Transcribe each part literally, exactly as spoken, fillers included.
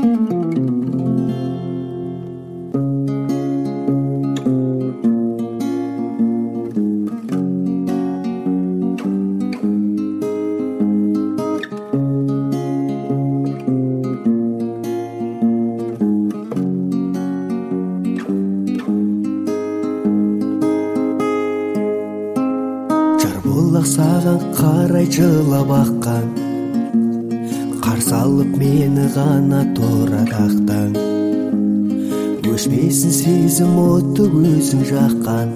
Саған қарай жылап аққан, қарсы алып мені ғана торадақтан. Өшпесін сезім оты өзің жаққан,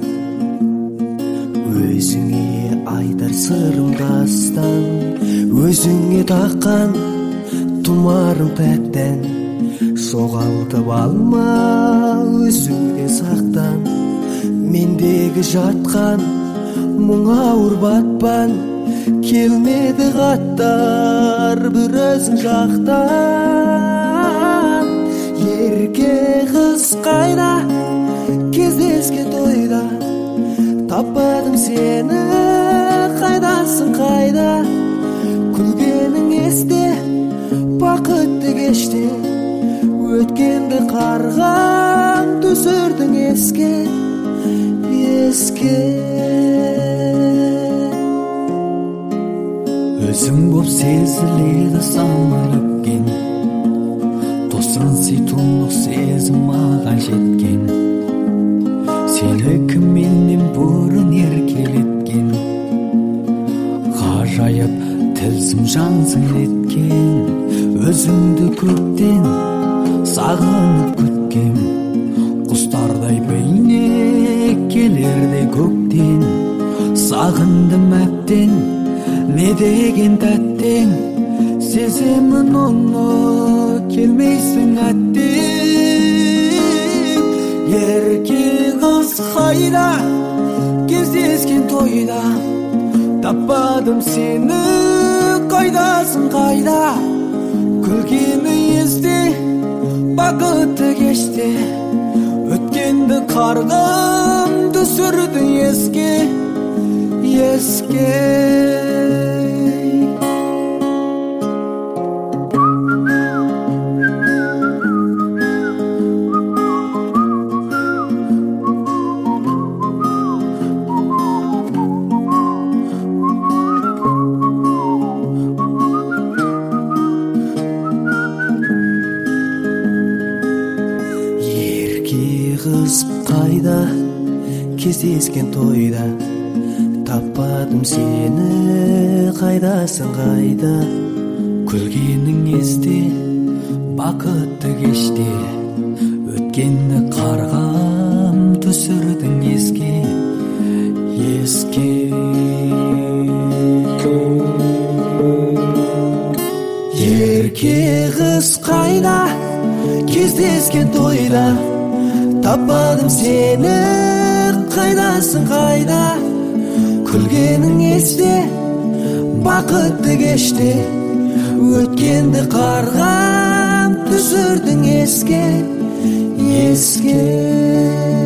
өзіңе айтар сырым дастан. Өзіңе таққан тұмарым пәктен, жоғалтып алма өзіңде сақтан. Мендегі жатқан мұң ауыр батпан, келмеді қаттар бір өзің жақтан. Ерке қыз қайда, кездескен тойда, таппадым сені, қайдасың қайда. Күлгенің есте, бақытты кеште, өткенді қарған түсірдің еске, еске. Өзің боп сезіледі самал өпкен, тосқан сыйтұлық сезім маған жеткен. Сені кім менен бұрын еркелеткен, ғажайып тылсым жансың еткен. Өзіңді көптен сағынып күткем, құстардай бейне келерде көктен. Сағындым әптен, не деген тәттең, сеземін оны, келмейсің әттең. Ерке қыз қайда, кездескен тойда, таппадым сені, қайдасың қайда. Күлгені есте, бақытты кеште, өткенді қарғым түсірді еске, еске. Қыз қайда, кездескен тойда, таппадым сені, қайдасың қайда. Күлгенің есте, бақытты кеште, өткенді қарғам түсірдің еске, еске. Ерке қыз қайда, кездескен тойда, таппадым сені, қайдасың қайда. Күлгенің есте, бақытты кеште, өткенді қарғам түсірдің еске, еске.